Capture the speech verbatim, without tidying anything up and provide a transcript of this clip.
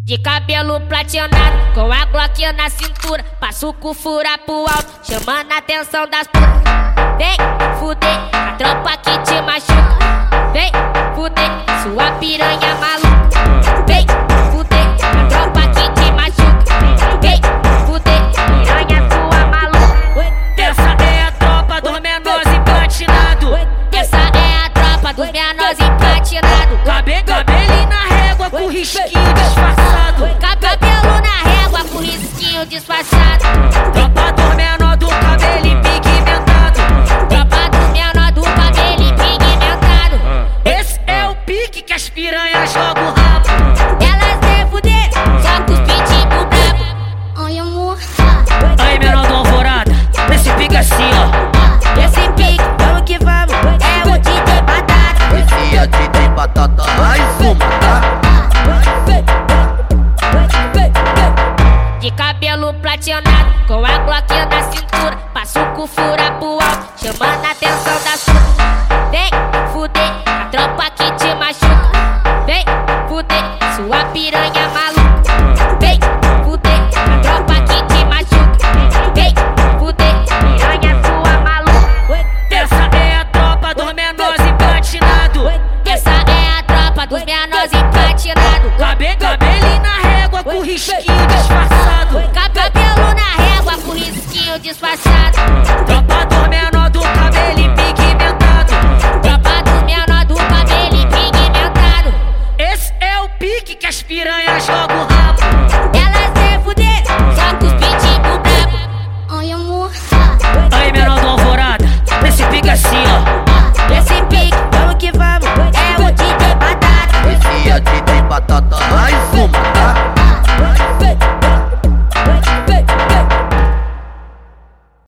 De cabelo platinado, com a Glock na cintura, passo com fura pro alto, chamando a atenção das putas. Vem fuder, a tropa que te machuca. Vem fuder, sua piranha maluca. Vem fuder, a tropa que te machuca. Vem fuder, piranha sua maluca. Essa é a tropa dos menores emplatinados. Essa é a tropa dos menores emplatinados. Cabe, cabelinho na régua com risquinho disfarçado. Cabelo na régua com risquinho disfarçado. Tropa dos menor do cabelo pigmentado. Tropa dos menor do cabelo pigmentado. Esse é o pique que as piranhas jogam o rabo. Elas querem fuder, só com os pitbull brabo. Ai, amor. Aí, menor do Alvorada, esse pique assim, ó. Esse pique, vamos que vamos, é o D J Batata. Esse é D J Batata, mais uma, tá? De cabelo platinado, com a Glock na cintura, passo com fura pro alto, chamando a atenção das putas. Vem fuder, a tropa que te machuca. Vem fuder, sua piranha maluca. Vem fuder, a tropa que te machuca. Vem fuder, piranha sua maluca. Essa é a tropa dos menores emplatinados. Essa é a tropa dos menores emplatinados. Cabe, cabelinho na régua com risquinho disfarçado. Cabelo na régua com risquinho disfarçado. Tropa dos menor do cabelo pigmentado. Tropa dos menor do cabelo pigmentado. Esse é o pique que as piranhas jogam o